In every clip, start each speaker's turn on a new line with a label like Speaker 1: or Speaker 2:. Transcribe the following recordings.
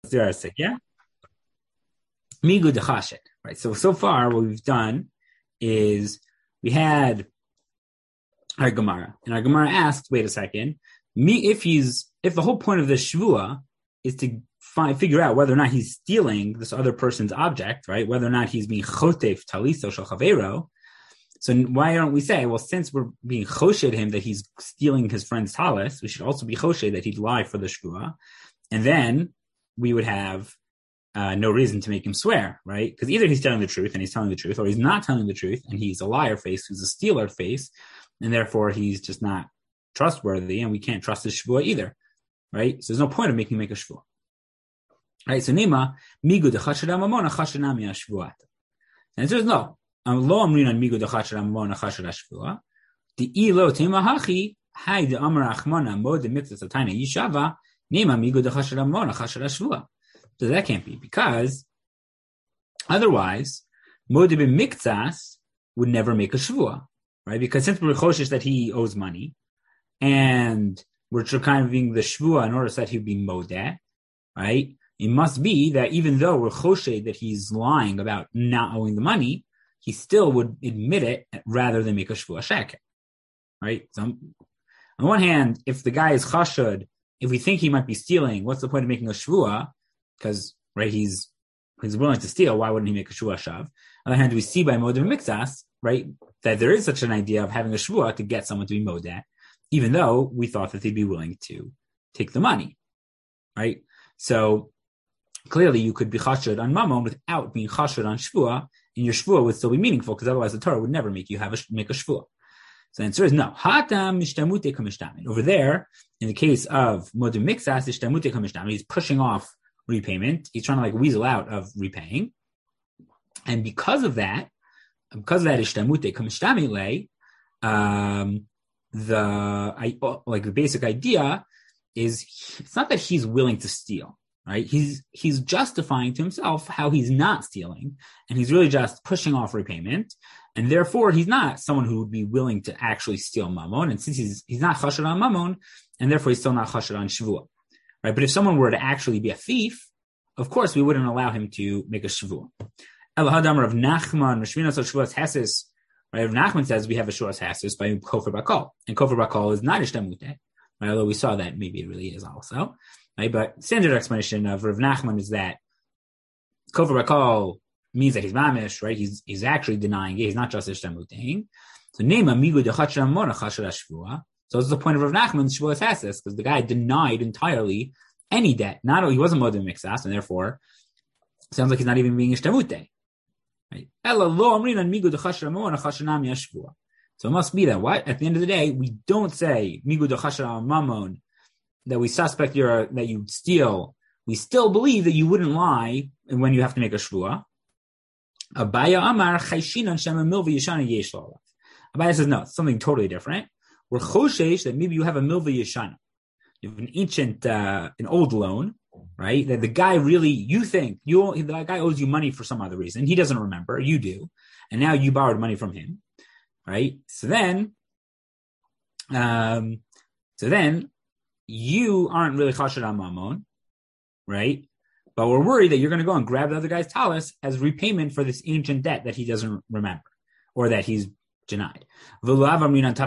Speaker 1: Yeah. Migu dechashet. Right. So far, what we've done is we had our Gemara, and our Gemara asked, "Wait a second, if the whole point of this shvua is to figure out whether or not he's stealing this other person's object, right? Whether or not he's being chotef taliso shel chavero. So why don't we say, well, since we're being choshed him that he's stealing his friend's talis, we should also be choshed that he'd lie for the shvua, and then we would have no reason to make him swear, right? Because either he's telling the truth and he's telling the truth, or he's not telling the truth and he's a liar face who's a stealer face, and therefore he's just not trustworthy, and we can't trust his shvua either, right? So there's no point of making him make a shvua. Right, so Nima, Migu de Chashadam Amona Chashanami Ashvuat. The answer is no. Lo Amrin on Migu de Chashadam Amona Chashad Ashvua. The Elo Temahachi, Hai de Amar Achmana, Mo de Mitzvah Satana Yishava, Nima Migu de Chashadam Amona Chashad Ashvua. So that can't be, because otherwise, Mo de Miktsas would never make a shvua, right? Because since we're choshish that he owes money, and we're kind of being the shvua in order so that he'd be modeh, right? It must be that even though we're choshed that he's lying about not owing the money, he still would admit it rather than make a shvua sheker, right? So on one hand, if the guy is chashud, if we think he might be stealing, what's the point of making a shvua? Because, right, he's willing to steal. Why wouldn't he make a shvua shav? On the other hand, we see by modeh mixas, right, that there is such an idea of having a shvua to get someone to be modeh, even though we thought that they'd be willing to take the money, right? So clearly, you could be chashud on mammon without being chashud on shvua, and your shvua would still be meaningful, because otherwise the Torah would never make you make a shvua. So the answer is no. Hatam mishtamute kamishtamin. Over there, in the case of modeh mixas, ishtamute kamishtamin, he's pushing off repayment. He's trying to weasel out of repaying, and because of that ishtamute kamishtamin the basic idea is it's not that he's willing to steal. Right? He's justifying to himself how he's not stealing, and he's really just pushing off repayment, and therefore he's not someone who would be willing to actually steal mammon. And since he's not chashud on mammon, and therefore he's still not chashud on shvua, right? But if someone were to actually be a thief, of course we wouldn't allow him to make a shvua. Elahadam Rav Nachman Rishvinas Shvuas Hasis. Right? Rav Nachman says we have a shvuas hasis by Kofer Bakal, and Kofer Bakal is not ishtamute, right? Although we saw that maybe it really is also. Right, but standard explanation of Rav Nachman is that Kofer Bakal means that he's mamish, right? He's actually denying it. He's not just ishtamutein. So nema migu dechachram mona chashad shvua. So this is the point of Rav Nachman's shvuas hasis, because the guy denied entirely any debt. Not only he wasn't modeh mixas, and therefore sounds like he's not even being ishtamute. Right? Ela lo amrinan migu dechachram mona chashanami shvua. So it must be that what at the end of the day we don't say migu dechachram mamon, that we suspect that you steal, we still believe that you wouldn't lie when you have to make a shvua. Abaya Amar Chayshinan Shema Milva Yeshana Yesh Lalav. Abaya says no, it's something totally different. We're choshesh that maybe you have a Milva Yeshana. You have an ancient, an old loan, right? That the guy really, the guy owes you money for some other reason. He doesn't remember, you do. And now you borrowed money from him, right? So then you aren't really chashud on mammon, right? But we're worried that you're going to go and grab the other guy's talis as repayment for this ancient debt that he doesn't remember, or that he's denied. Oh, so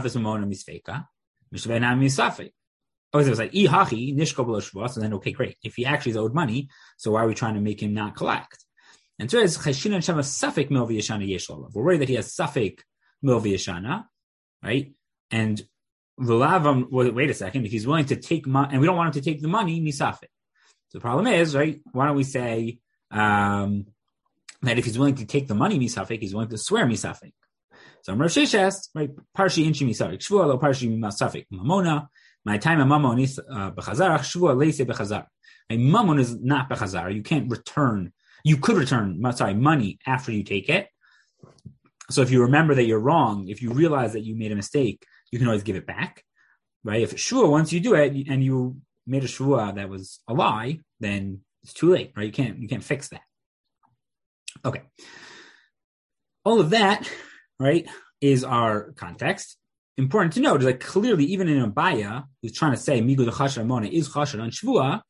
Speaker 1: it was like, so then, okay, great. If he actually is owed money, so why are we trying to make him not collect? And so it's safek milva yeshana yesh lolav. We're worried that he has safek milva yeshana, right? And wait a second, if he's willing to take money, and we don't want him to take the money, misafik. So the problem is, right, why don't we say that if he's willing to take the money, misafik, he's willing to swear misafik. So Rav Sheshes, right, parshi inchi misafik, shvua lo parshi misafik, mamona, my time of mamon is bechazar, shvua leise bechazar. Mamon is not bechazar, you could return money after you take it. So if you remember that you're wrong, if you realize that you made a mistake, you can always give it back, right? If shvua, once you do it and you made a shvua that was a lie, then it's too late, right? You can't fix that. Okay. All of that, right, is our context. Important to note is that clearly, even in Abaya, who's trying to say migu d'chasher mona is chasher on shvua,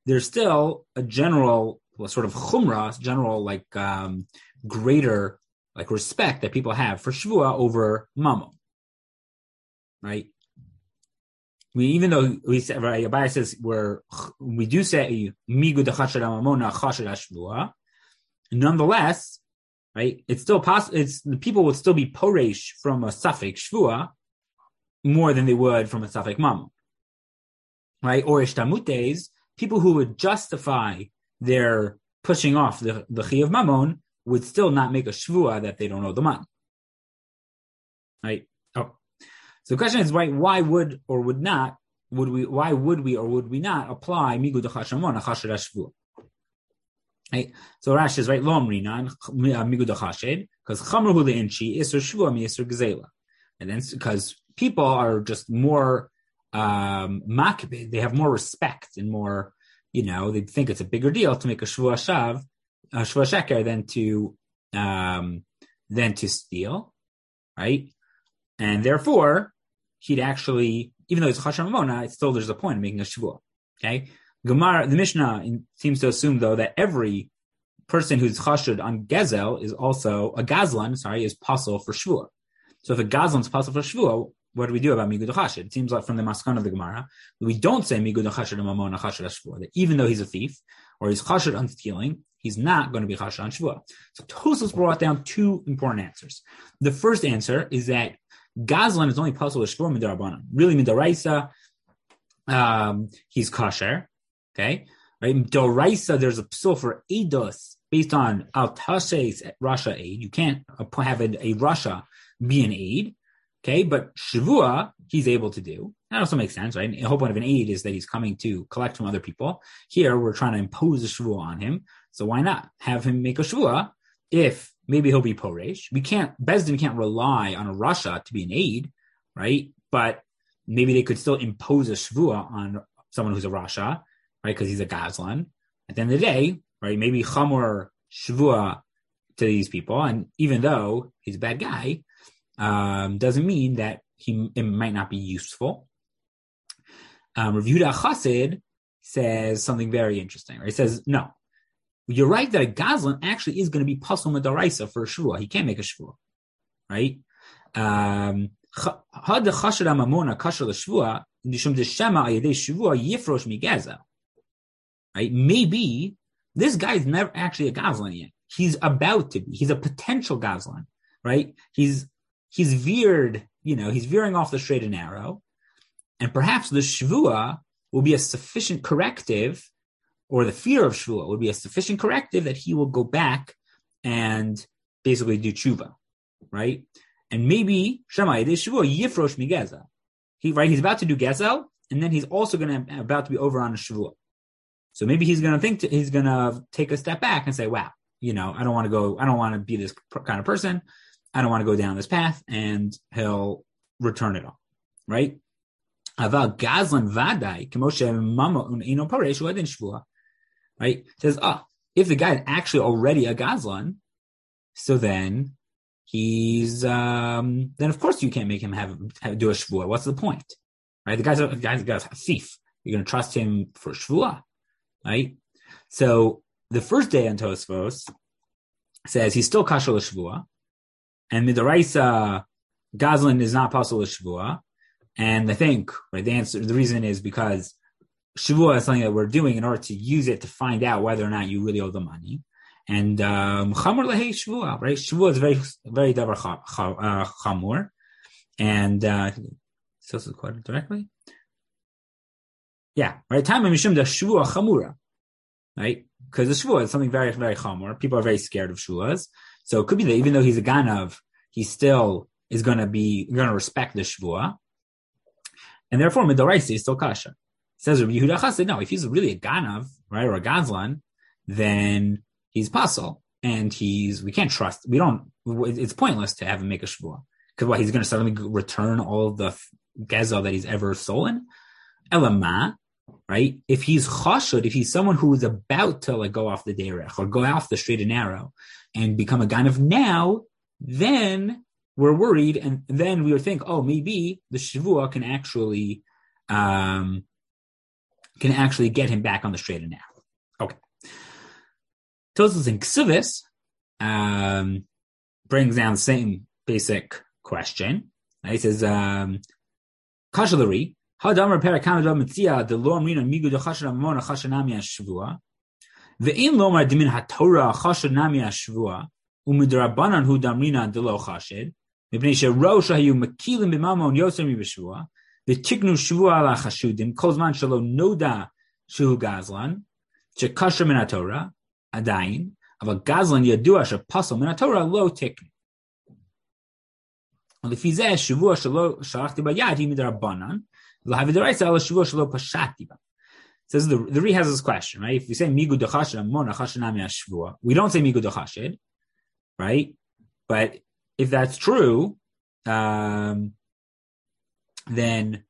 Speaker 1: there's still a general sort of chumrah, general greater respect that people have for shvua over mamon, right? Even though we said, right, Abaye says we do say migu dechashad mamona chashad shvua, nonetheless, right? It's still possible. The people would still be poresh from a safek shvua more than they would from a safek mamon, right? Or ishtamutes, people who would justify their pushing off the chi of mamon would still not make a shvua that they don't owe the money, right? Oh, so the question is, right? Why would or would not Why would we or would we not apply migu dechashamon achashad shvua? Right. So Rashi is right. Lo amrinan migu dechashed because chamru hu leinchi iser shvua mi iser gezela, and then because people are just more makbid, they have more respect and more, they think it's a bigger deal to make a shvua sheker than to steal, right? And therefore, he'd actually, even though it's chasham mamona, it's still there's a point in making a shvua. Okay, Gemara, the Mishnah seems to assume though that every person who's chashud on gezel is also a gazlan. Is pasul for shvua. So if a gazlan is pasul for shvua, what do we do about migu dechashid? It seems like from the maskan of the Gemara, we don't say migu dechashid mamona chashud shvua. That even though he's a thief or he's chashud on stealing, he's not going to be chashud on shvua. So Tosfos brought down two important answers. The first answer is that Gazlan is only possible with shvur midarabanan. Really midaraisa, he's kosher. Okay, right? Midaraisa, there's a psul for eidos based on al tashes rasha aid. You can't have a rasha be an aid. Okay, but shvua he's able to do. That also makes sense, right? The whole point of an aid is that he's coming to collect from other people. Here we're trying to impose a shvua on him, so why not have him make a shvua if maybe he'll be poresh? Bezdin can't rely on a rasha to be an aid, right? But maybe they could still impose a shvua on someone who's a rasha, right? Because he's a gazlan. At the end of the day, right? Maybe chamor shvua to these people, and even though he's a bad guy, doesn't mean that it might not be useful. Rav Yehuda Chassid says something very interesting, right? He says, no, you're right that a gazlan actually is going to be pasul midaraisa for a shvua. He can't make a shvua, right? Had the chashad mamona kasher l'shvua nishum deshema ayedei shvua yifrosh migazel. Right? Maybe this guy's never actually a gazlan yet. He's about to be. He's a potential gazlan, right? He's veered. He's veering off the straight and narrow, and perhaps the shvua will be a sufficient corrective, or the fear of shvua would be a sufficient corrective that he will go back and basically do tshuva, right? And maybe Shema Yedei Shvua Yifrosh Migezel. He's about to do gezel, and then he's also about to be over on a shvua. So maybe he's going to he's going to take a step back and say, "Wow, I don't want to be this kind of person. I don't want to go down this path," and he'll return it all, right? Aval Gazlan Vadai Kemoshe Mama Uno Paresh Uedin Shvua. Right? It says, if the guy is actually already a gazlan, so then he's then of course you can't make him do a shvua. What's the point? Right? The guy's a thief. You're going to trust him for shvua, right? So the first day on Tosfos says he's still kasher l'shvua, and midaraisa gazlan is not possible l'shvua. And I think the reason is because shvua is something that we're doing in order to use it to find out whether or not you really owe the money. And chamor lehei shvua, right? Shvua is very, very davar chamor. And so this is quoted directly. Yeah, right. Time mishum da shvua chamura, right? Because the shvua is something very, very chamor. People are very scared of shvuas. So it could be that even though he's a ganav, he still is going to respect the shvua. And therefore, midaraisa is still kasha. Says Rabbi Yehuda Chassid, no, if he's really a ganav, right, or a gazlan, then he's pasul, and we can't trust. It's pointless to have him make a shvua because he's going to suddenly return all of the gezel that he's ever stolen. Elama, right? If he's chashud, if he's someone who is about to go off the derech or go off the straight and narrow and become a ganav now, then we're worried, and then we would think, maybe the shvua can actually can actually get him back on the straight and narrow. Okay. Tosfos in Ksuvis brings down the same basic question. He says, Kashalari, Hadamar Parakanada Mitzia, the Lord Rina Migu de Chashana Mona Chashanami Ashvua, the in Lomar Dimin HaTorah Chashanami Ashvua, Umudrabanan Hu Damrina de Lo Chashid, Mipnei Shero Shahayu Makilim Bimamon Yosemi Bishvua, the Tiknu Shvua ala Chashudim, Kozman Shalo Noda Shu Gazlan, Chekasha Min HaTorah, Adain, of a Gazlan Yadua Shapasal Min HaTorah Lo Tiknu. The Fizeh Shavua Shalo Shalachti Bayadi Midrabanan, Lahavidaraisa Ala Shavua Shalo Pashati. Says the Ri has this question, right? If we say Migu Dachashid Mona Chashanami Ashvua, we don't say Migu Dachashid, right? But if that's true, then then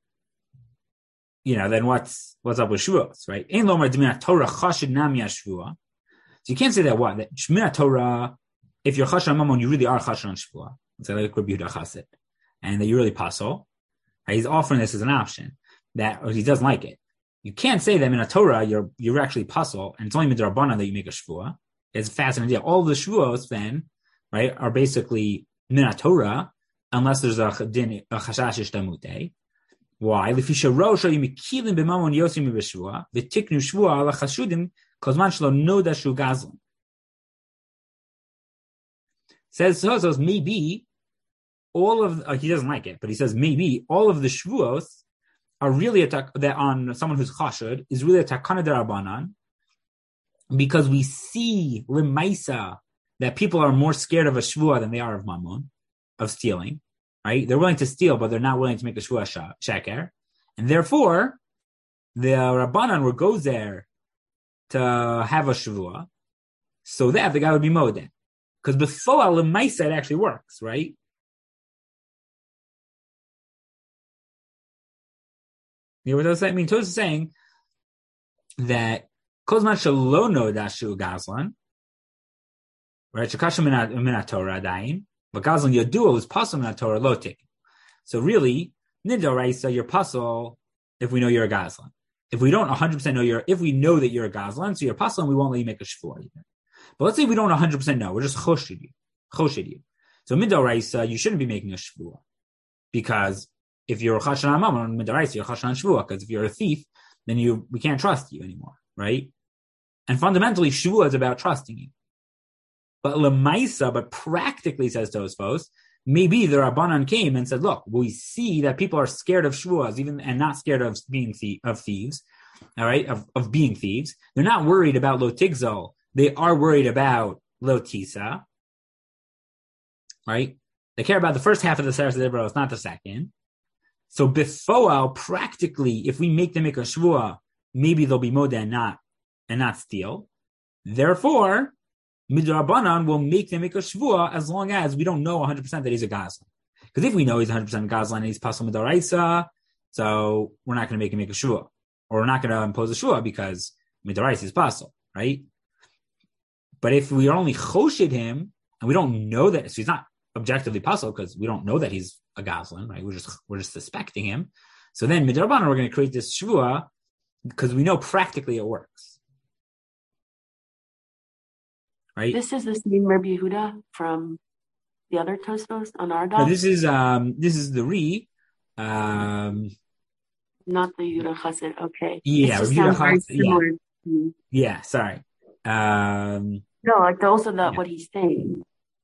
Speaker 1: what's up with Shavuos, right? In Lomar D'Minat Torah Chashid Nami Ashvua. So you can't say that that Shminat Torah, if you're Chashan Mamon, you really are Chashan on Shvua. It's like Rabbi Yehuda Chassid, and that you really puzzle. Right? He's offering this as an option that he doesn't like it. You can't say that in a Torah you're actually puzzle, and it's only midrabanan that you make a shvua. It's a fascinating idea. All the shvuos then, right, are basically min Torah, unless there's a chashash ishtamute. Why? Lefisha rosha yimikilim b'mamon yosim b'shvua v'tiknu shvua ala chashudim kozman shlo noda shu gazlan. Says Tosfos maybe all of he doesn't like it, but he says maybe all of the shvuos are really that on someone who's chashud is really a takana derabanan, because we see lemaisa that people are more scared of a shvua than they are of mammon, of stealing. Right? They're willing to steal, but they're not willing to make a shvua sheker, and therefore the rabbanan will go there to have a shvua, so that the guy would be modeh. Because before lemaisa it actually works, right? You know what does that mean? Tosfos is saying that kozman shalono dashu gazlan, right? Shekasha min Torah dain, but gazlan yadua was pasal min Torah lotik. So really, nidoraisa you're pasal if we know you're a gazlan. If we don't 100% know if we know that you're a gazlan, so you're pasal, and we won't let you make a shvua either. But let's say we don't 100% know, we're just choshid you. So midoraisa you shouldn't be making a shvua, because if you're a chashan amam midaraisa, you're chashan shvua. Because if you're a thief, then we can't trust you anymore, right? And fundamentally, shvua is about trusting you. But lemaisa, but practically, says Tosfos, maybe the Rabbanan came and said, "Look, we see that people are scared of shvuas, and not scared of being thieves, all right, of being thieves. They're not worried about lo tigzol. They are worried about lo tisa, right? They care about the first half of the Seres Dibros, not the second." So befoal, practically, if we make them make a shvua, maybe they'll be modeh and not steal. Therefore, midrabanan will make them make a shvua as long as we don't know 100% that he's a gazlan. Because if we know he's 100% gazlan and he's pasal midaraisa, so we're not going to make him make a shvua, or we're not going to impose a shvua because midaraisa is pasal, right? But if we only choshid him and we don't know that, so he's not objectively pasal because we don't know that he's a gazlan, right? We're just suspecting him. So then midrabanan we're going to create this shvua because we know practically it works, right?
Speaker 2: This is the same Rabbi Yehuda from the other Tosfos on our
Speaker 1: No, this is the Ri,
Speaker 2: not the Yehuda Chassid. Okay,
Speaker 1: yeah,
Speaker 2: Yehuda Chassid.
Speaker 1: Yeah, sorry.
Speaker 2: No, like also that what he's saying.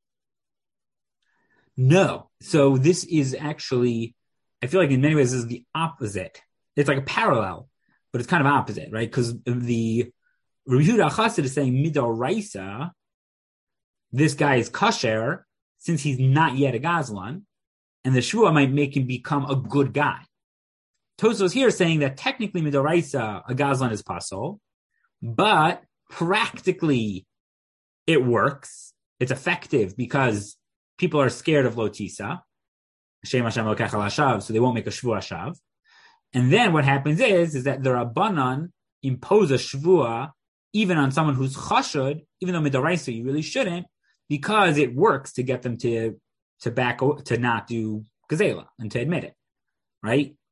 Speaker 1: No. So this is actually, I feel like in many ways this is the opposite. It's like a parallel, but it's kind of opposite, right? Because the Rabbi Yehuda Chassid is saying midoraisa, this guy is kasher since he's not yet a gazlan, and the shvua might make him become a good guy. Tosfos here is saying that technically midoraisa, a gazlan is pasol, but practically it works. It's effective because people are scared of lotisa, Shem Hashem Elokech al Hashav, so they won't make a shvua shav. And then what happens is that the Rabbanan impose a shvua even on someone who's chashud, even though midaraisa you really shouldn't, because it works to get them to not do gazela and to admit it, right?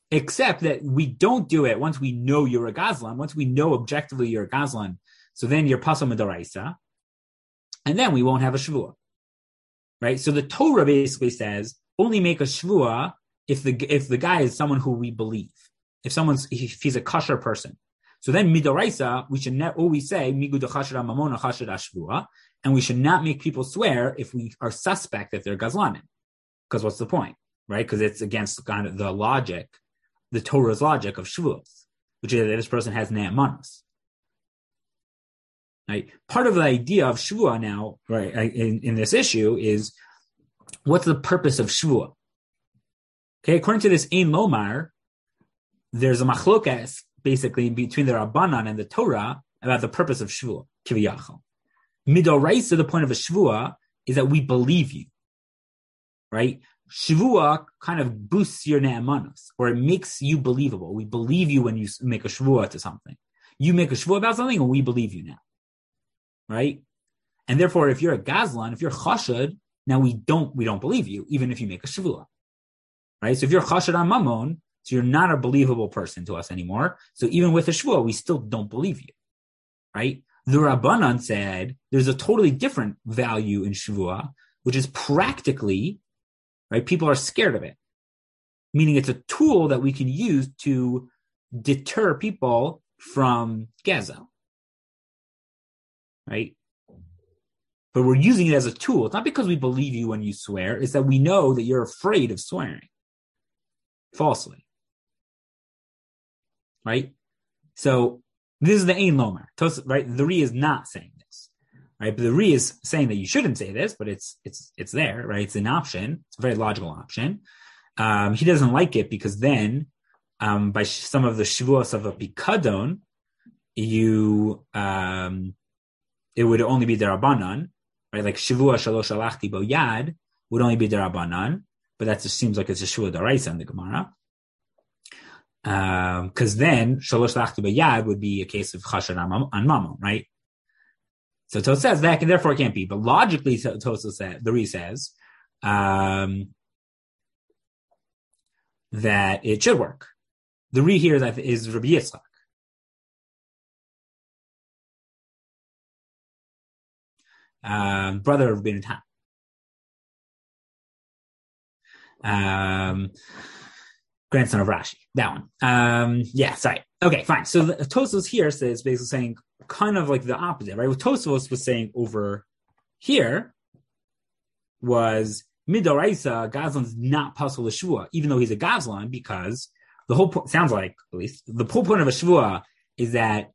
Speaker 1: except that we don't do it once we know you're a Gazlan, once we know objectively you're a Gazlan, so then you're Pasal Midaraisa, and then we won't have a Shavua. Right? So the Torah basically says, only make a Shavua if the guy is someone who we believe. If he's a kosher person. So then Midaraisa, we should always say, Migu de Chashra Mamona Chashra Shvua, and we should not make people swear if we are suspect that they're Gazlanim. Because what's the point? Right? Because it's against kind of the logic, the Torah's logic of Shavuos, which is that this person has Ne'emanos. Right? Part of the idea of Shavua now, right, in this issue is, what's the purpose of Shavua? Okay, according to this Ein Lomar, there's a machlokas, basically, between the Rabbanan and the Torah about the purpose of Shavua, Kiviyachal. Midoraisa, the point of a Shavua, is that we believe you. Right? Shavua kind of boosts your ne'emanos, or it makes you believable. We believe you when you make a Shavua to something. You make a Shavua about something, and we believe you now. Right? And therefore, if you're a Gazlan, if you're Chashad, now we don't believe you, even if you make a Shavua. Right? So if you're Chashad on Mammon, so you're not a believable person to us anymore. So even with a Shavua, we still don't believe you. Right? The Rabbanan said there's a totally different value in Shavua, which is practically, right, people are scared of it. Meaning it's a tool that we can use to deter people from Gaza. Right? But we're using it as a tool. It's not because we believe you when you swear. It's that we know that you're afraid of swearing falsely. Right? So this is the Ein Lomar. Right? The Ri is not saying this. Right? But the Ri is saying that you shouldn't say this, but it's there, right? It's an option. It's a very logical option. He doesn't like it because then, by some of the Shavuos of a Pikadon, it would only be Derabanan, right? Like Shavua Shalosh Alachti Bo Yad would only be Derabanan, but that just seems like it's a Shavua Daraisa in the Gemara. Because then Shalosh Alachti Bo Yad would be a case of Chashad on Mammon, right? So Tos says that, and therefore it can't be. But logically, Tos says, the Ri says, that it should work. The Ri here is Rabbi Yitzchak. Brother of Ben Tam. Grandson of Rashi. That one. Sorry. Okay, fine. So Tosfos here says basically saying kind of like the opposite, right? What Tosfos was saying over here was Midoraisa, Gazlan's not Pasal Shvua, even though he's a Gazlan, because the whole point, sounds like, at least, the whole point of a Shvua is that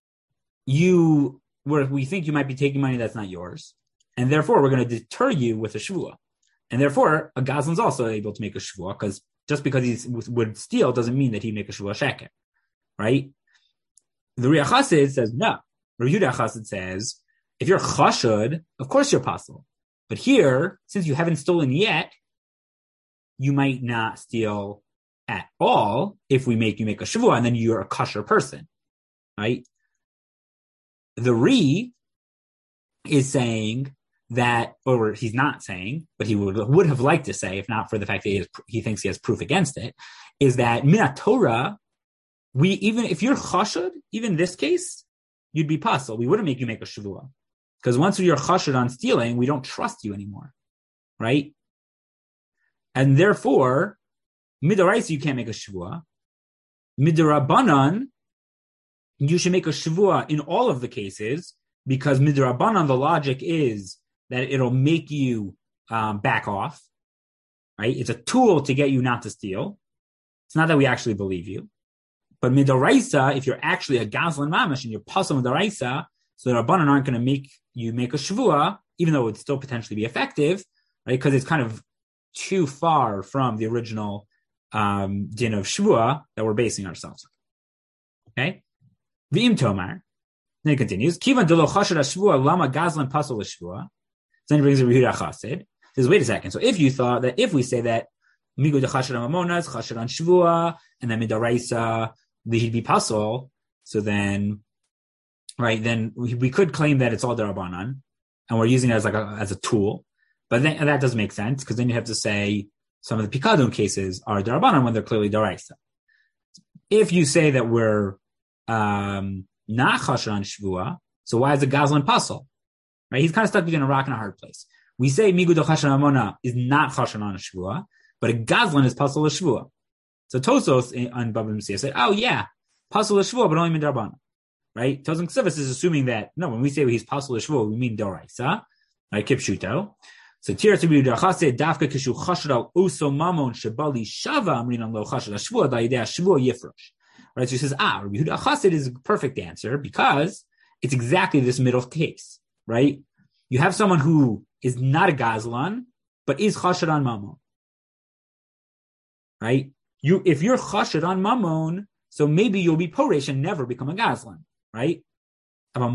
Speaker 1: we think you might be taking money that's not yours, and therefore we're going to deter you with a Shvua. And therefore, a Gazlan's also able to make a Shvua, because just because he would steal doesn't mean that he'd make a Shvua Sheker, right? The Riyah Chassid says no. The Yehuda Chassid says, if you're Chashud, of course you're Pasal. But here, since you haven't stolen yet, you might not steal at all if we make you make a Shavua, and then you're a kosher person, right? The Ri is saying that, or he's not saying, but he would have liked to say, if not for the fact that he thinks he has proof against it, is that Minat Torah, even if you're Chashud, even in this case, you'd be Pasal. We wouldn't make you make a Shavua. Because once you're chashud on stealing, we don't trust you anymore, right? And therefore, midoraisa, you can't make a shavua. Midorabanan, you should make a shavua in all of the cases, because midorabanan, the logic is that it'll make you back off, right? It's a tool to get you not to steal. It's not that we actually believe you. But midoraisa, if you're actually a Gazlan mamash and you're pasal midoraisa, so the Rabbanan aren't going to make you make a Shavua, even though it would still potentially be effective, right? Because it's kind of too far from the original din of Shavua that we're basing ourselves on. Okay? V'im Tomar. Then it continues. Kivan de lo chashad ha-Shavua lama Gazlan pasal ha-Shavua. Then he brings a Yehuda Chassid. He says, wait a second. So if you thought that if we say that migu de chashad ha-Mamonas, chashad on Shavua, and then midaraisa, he'd be pasal, so then... right, then we could claim that it's all derabanan, and we're using it as a tool. But then that doesn't make sense, because then you have to say some of the pikadon cases are derabanan when they're clearly deraisa. If you say that we're not chasher on shvua, so why is the gazlan puzzle? Right? He's kind of stuck between a rock and a hard place. We say migud chasher amona is not chasher on a shvua, but a gazlan is puzzle a shvua. So Tosos on Baba Metzia said, oh yeah, puzzle a shvua, but only midarabana. Right? Tosos Ksivas is assuming that no, when we say he's puzzle a shvua, we mean doraisa, like kipshuto. So Tira to be Dachase Dafka Kishu Chashral Uso Mamon Shabali Shava Amrinan Lo Chashra Shvua Daidea Shvua Yifrosh. Right, so he says, Rabbi Yehuda Chassid is a perfect answer because it's exactly this middle case, right? You have someone who is not a Gazlan, but is Chashad on Mamon. Right? If you're Chashad on Mamon, so maybe you'll be Poresh and never become a Gazlan, right? Right?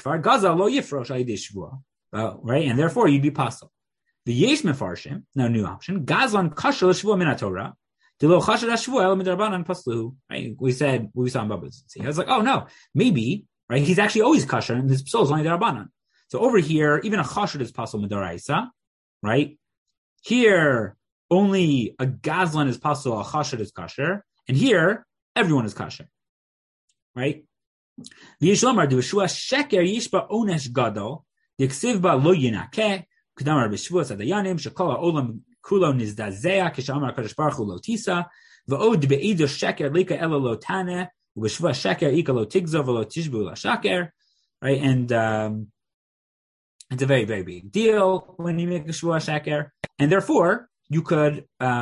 Speaker 1: And therefore you'd be Pasal. The Yesh Mefarshim, now new option, Gazlan Kashal Shvua Minatorah, Dilo Chashal Shvua El Midrabanan Paslu. Right? We saw in Bubba's. I was like, oh no, maybe, right? He's actually always Kashal, and his soul is only Darabanan. So over here, even a Chashal is Pasal Midaraisa, right? Here, only a Gazlan is Pasal, a Chashal is Kasher, and here, everyone is Kasher. Right? The Yishlomar do Shua Sheker Yishba Onesh Gadol, the Ksivba Lo Yinakeh, Kedamar b'Shvuas Adayanim Shekola Olam Kulo Nizdazea Kishamar Kadosh Baruch Hu Lo Tisa V'Od Be'ido Sheker Lika Ela Lo Taneh U'B'Shvuas Sheker Ika Lo Tigzo V'Lo Tishbu La Shaker. Right, and it's a very, very big deal when you make a Shvuas Sheker, and therefore you can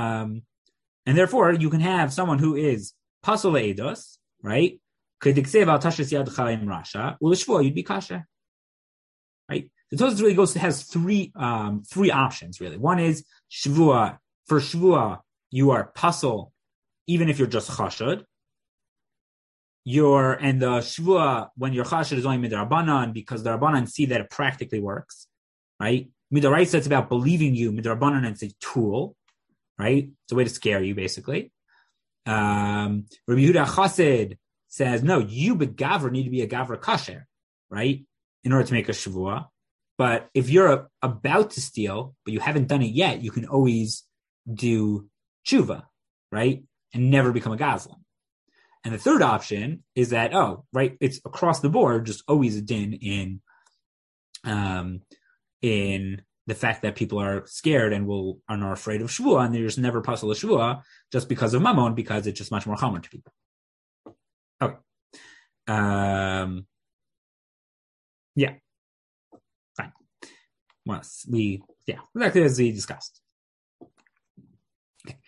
Speaker 1: have someone who is Pasol Eidos, right? Kediksev Al Tashis Yad Chaim Rasha U'Lishvua you'd be Kasher. Right. The Tosfos really has three options really. One is shvua. For shvua, you are pasol, even if you're just chashad. And the shvua when you're chashad is only midrabanan because the rabbanan see that it practically works, right? Midaraisa it's about believing you. Midrabanan it's a tool, right? It's a way to scare you basically. Rabbi Yehuda Chassid says no, you begavra need to be a gavra kasher, right? In order to make a shavua. But if you're about to steal, but you haven't done it yet, you can always do tshuva, right? And never become a gazlan. And the third option is that, it's across the board, just always a din in the fact that people are scared and are afraid of shvua, and they're just never puzzle a shvua just because of mammon, because it's just much more common to people. Okay. Yeah. Fine. Exactly as we discussed. Okay.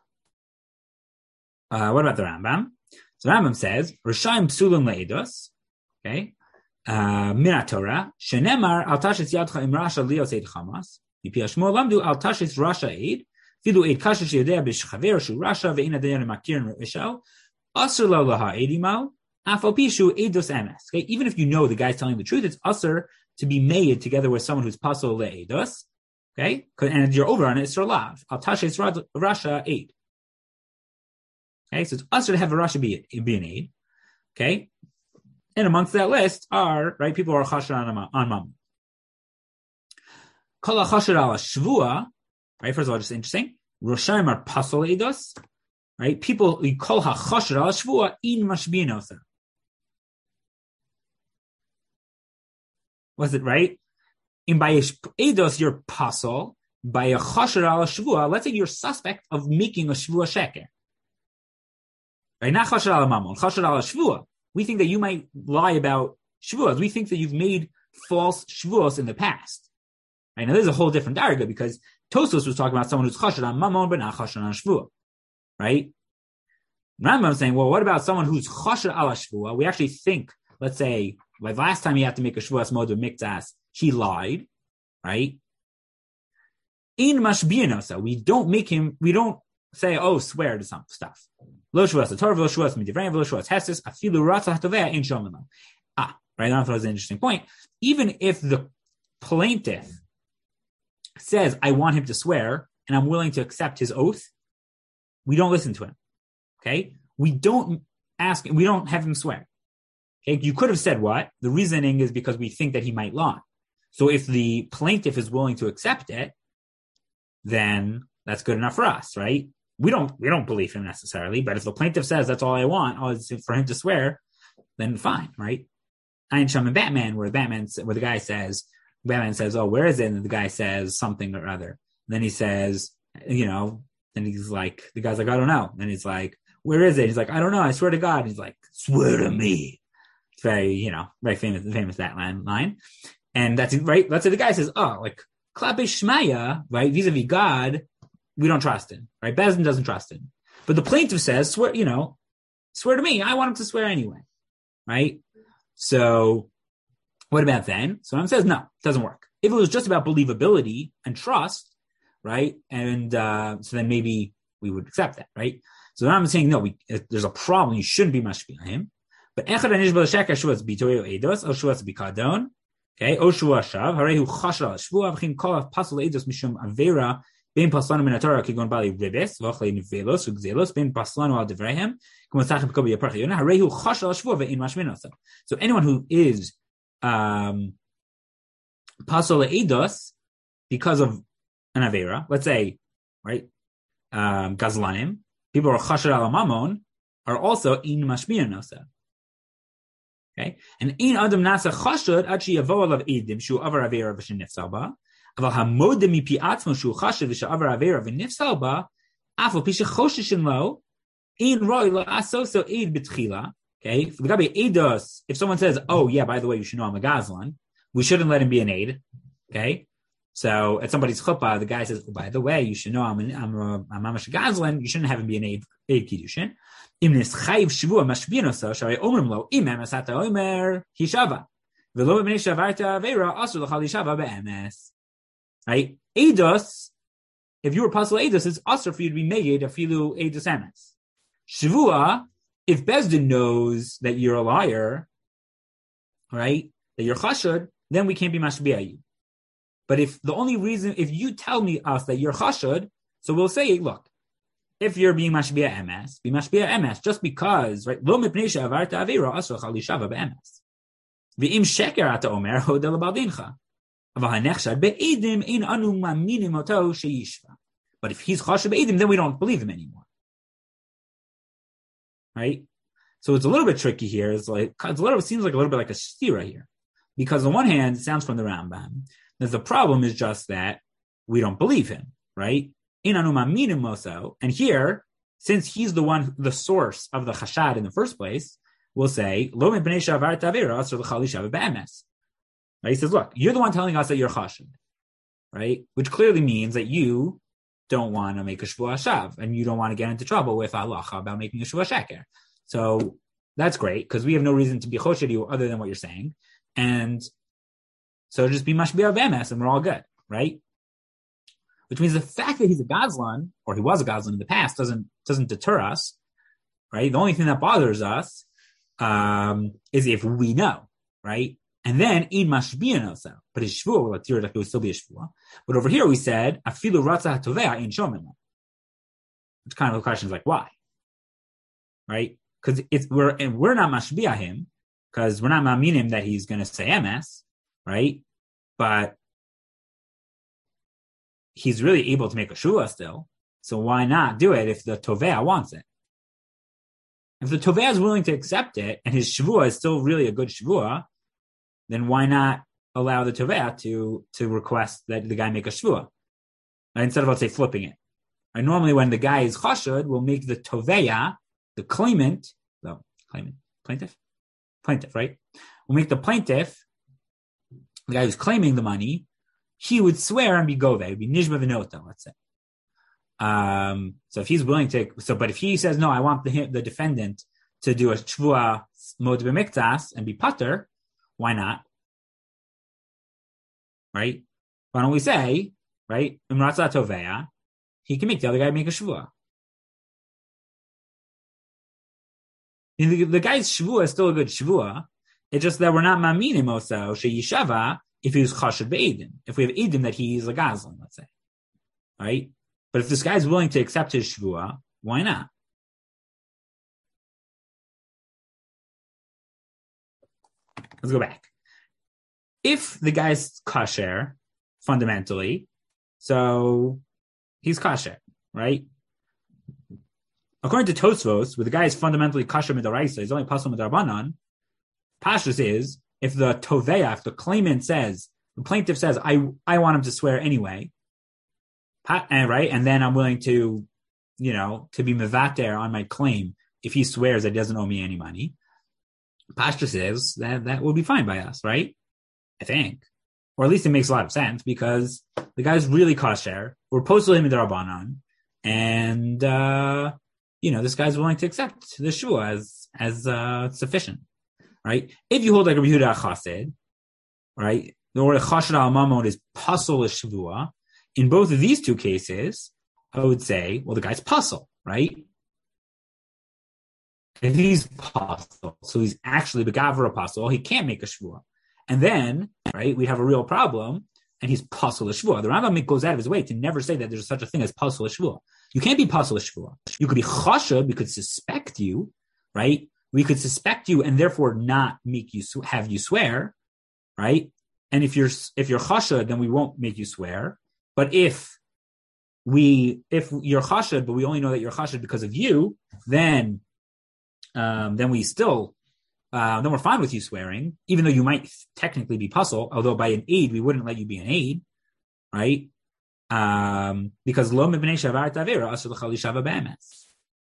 Speaker 1: What about the Rambam? So the Rambam says, Rishayim psulim le'edos, okay, min Torah, shenemar al tashis yadcha im rasha lios eid chamas, yipi hashmor lamdu al tashis rasha eid, filu eid kasha sheyodea b'shchaver shu rasha ve'in adayan makirin re'ishal, asur lo laha eidimal, afal pishu eidos emes. Okay, even if you know the guy's telling the truth, it's asur to be made together with someone who's pasol le'edos, okay, and you're over on it, it's lav, al tashis rasha eid. Okay, so it's usher to have a Rasha be an aid. Okay, and amongst that list are people who are chasher on mam. Kol chasher ala shvua. Right, first of all, just interesting. Roshaim are pasol eidos. Right, people we call chasher ala shvua in mashbienosa. Was it right? In by eidos you're pasol. By a chasher ala shvua, let's say you're suspect of making a shvua sheker. Right, not chashad ala mamon, chashad ala shvua. We think that you might lie about shvuas. We think that you've made false shvuos in the past. Right, now this is a whole different darga because Tosos was talking about someone who's chashad on mamon but not chashad on shvua. Right? Rambam saying, well, what about someone who's chashad ala shvua? We actually think, let's say, like last time he had to make a shvuas mod with miktas, he lied. Right? In mashbianosa, we don't say, swear to some stuff. Lo shvuas Torah, lo shvuas midivrayim, lo shvuas hestes, afilu ratzah tovea ein shomim. Right, I thought it was an interesting point. Even if the plaintiff says, I want him to swear, and I'm willing to accept his oath, we don't listen to him. Okay? We don't have him swear. Okay? You could have said what? The reasoning is because we think that he might lie. So if the plaintiff is willing to accept it, then that's good enough for us, right? we don't believe him necessarily, but if the plaintiff says that's all I want is for him to swear, then fine, right? Ayin Sham in Batman, where the guy says, Batman says, oh, where is it? And the guy says something or other. And then he says, then he's like, the guy's like, I don't know. And he's like, where is it? He's like, I don't know. I swear to God. And he's like, swear to me. It's very, very famous that line. And that's right. That's what the guy says. Oh, like Klape Shmaya, right? Vis-a-vis God, we don't trust him, right? Bezdin doesn't trust him. But the plaintiff says, swear to me. I want him to swear anyway, right? So what about then? So Ram says, no, it doesn't work. If it was just about believability and trust, right? And so then maybe we would accept that, right? So I'm saying, no, there's a problem. You shouldn't be mashpia on him. But echad anishbal sheker shuas bitoy o edos o shuas bikadon, okay? O shua shav harehu chashal shvua v'chin kol pasul edos mishum avera ben paslanu min haTorah kigon bali ribes v'achlei nivelos ugzelos ben paslanu al devrehem k'mo tzachim b'kobi yaparch yonah harehu chashal shvua ve'in mashminosa. So anyone who is pasul edos because of an avera, let's say, right, gazlanim, people who are chashar al mamon are also in mashminosa. Okay, and in Adam Nasa Chashud actually yavo alav edim shu avar avera v'shenifsal ba, aval hamodim mipi atzmo shu chashud v'shavar avera v'nifsal ba, afal pisha choshishin lo in roi la asoso eid b'tchila. Okay, for the gabi eidos, if someone says, "Oh yeah, by the way, you should know I'm a gazlan," we shouldn't let him be an aid. Okay, so at somebody's chuppah, the guy says, "Oh, by the way, you should know I'm a mamash gazlan." You shouldn't have him be an aid kiddushin. Im nischayv shvua mashbinosa sharei omrim lo imem asata omer hishava v'lo b'nei shavarta avera asur l'chal hishava be'emes. Right? Eidos, if you were pasul eidos, it's asur for you to be made afilu eidos emes. Shvua, if Bezdin knows that you're a liar, right, that you're chashud, then we can't be mashbiah you. But if you tell us that you're chashud, so we'll say, look, if you're being mashbiah MS, be mashbiah MS, just because, right? Lo mipnei she'avarta avera asur l'chal hishava be'emes. V'im sheker ata omer hodel baldincha. Aval hanechshad be'edim ein anu maminim oto sheyishva. But if he's chashud be'edim, then we don't believe him anymore. Right? So it's a little bit tricky here. It seems like a little bit like a stira here. Because on one hand, it sounds from the Rambam that the problem is just that we don't believe him, right? And here, since he's the source of the chashad in the first place, we'll say, right? He says, look, you're the one telling us that you're chashad, right? Which clearly means that you don't want to make a shvua shav, and you don't want to get into trouble with Allah about making a shvua sheker. So that's great, because we have no reason to be choshed you other than what you're saying. And so just be mashbiah b'emes, and we're all good, right? Which means the fact that he's a gazlan, or he was a gazlan in the past, doesn't deter us, right? The only thing that bothers us is if we know, right? And then in mashbiah nosa, but his shvua will appear like it would still be a shvua. But over here we said afilu ratza hatovea in shomim, which kind of the question is like, why, right? Because we're not mashbiah him, because we're not maminim that he's going to say MS, right? But he's really able to make a shua still. So why not do it if the tovea wants it? If the tovea is willing to accept it and his shvua is still really a good shvua, then why not allow the tovea to request that the guy make a shvua? Instead of, let's say, flipping it. And normally when the guy is chashud, we'll make the tovea, the plaintiff, right? We'll make the plaintiff, the guy who's claiming the money, he would swear and be gove. It would be nishma v'nota, let's say. So if he's willing to, but if he says, no, I want the defendant to do a shvua mod b'miktas and be pater, why not? Right? Why don't we say, right? Imratza tovea, he can make the other guy make a shvua. The guy's shvua is still a good shvua. It's just that we're not maminim osa sheyishava if he was chashud be'edim. If we have edim that he's a gazlan, let's say, right? But if this guy's willing to accept his shvua, why not? Let's go back. If the guy's kasher, fundamentally, so he's kasher, right? according to Tosfos, where the guy is fundamentally kasher midaraisa, he's only pasal midarabanan. Pashtus is if the toveya, if the plaintiff says, I want him to swear anyway, right, and then I'm willing to, to be mevater on my claim if he swears that he doesn't owe me any money. Pashtus is that will be fine by us, right? I think. Or at least it makes a lot of sense because the guy's really kosher. We're postal him in the Rabbanan. And, this guy's willing to accept the shua as sufficient, right? If you hold like Rabbi Yehuda Chassid, right, the word chashed al mamon is pasol shvua. In both of these two cases, I would say, well, the guy's pasol, right? If he's pasol, so he's actually begaver apostle, he can't make a shvua. And then, right, we have a real problem, and he's pasol shvua. The Rambam goes out of his way to never say that there's such a thing as pasol shvua. You can't be pasol shvua. You could be chashud, we could suspect you, right? We could suspect you and therefore not make you have you swear, right? And if you're chashud, then we won't make you swear. But if you're chashud, but we only know that you're chashud because of you, then we still. Then we're fine with you swearing, even though you might technically be puzzle, although by an aid, we wouldn't let you be an aid, right? Because lo mibnei shavar tavira asur l'chal yishava be'emes.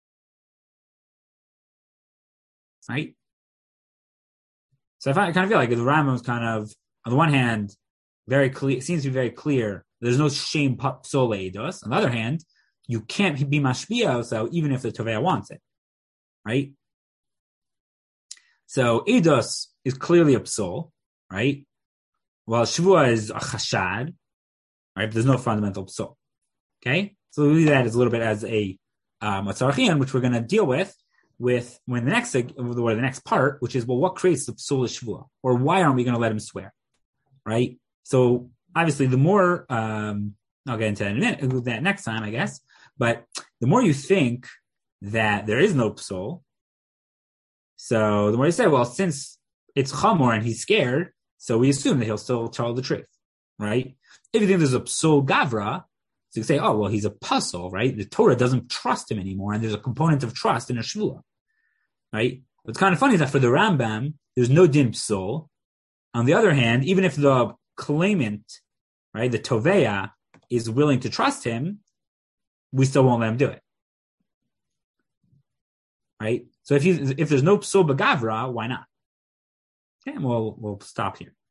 Speaker 1: Right? So I kind of feel like the Rambam is kind of, on the one hand, very clear, seems to be very clear, there's no shame psol eidos. On the other hand, you can't be mashpia, so even if the Tovea wants it, right? So eidos is clearly a psol, right? While shvua is a chashad, right? But there's no fundamental psol. Okay, so we leave that as a little bit as a tzarachian, which we're going to deal with when the next part, which is, well, what creates the psol shvua, or why aren't we going to let him swear, right? So obviously, the more I'll get into that in a minute, that next time, I guess. But the more you think that there is no psol, so the more you say, well, since it's chamor and he's scared, so we assume that he'll still tell the truth, right? If you think there's a psol gavra, so you say, oh, well, he's a puzzle, right? The Torah doesn't trust him anymore, and there's a component of trust in a shvua, right? What's kind of funny is that for the Rambam, there's no din psol. On the other hand, even if the claimant, right, the toveya, is willing to trust him, we still won't let him do it, right? So if there's no psol b'gavra, why not? Okay, and we'll stop here.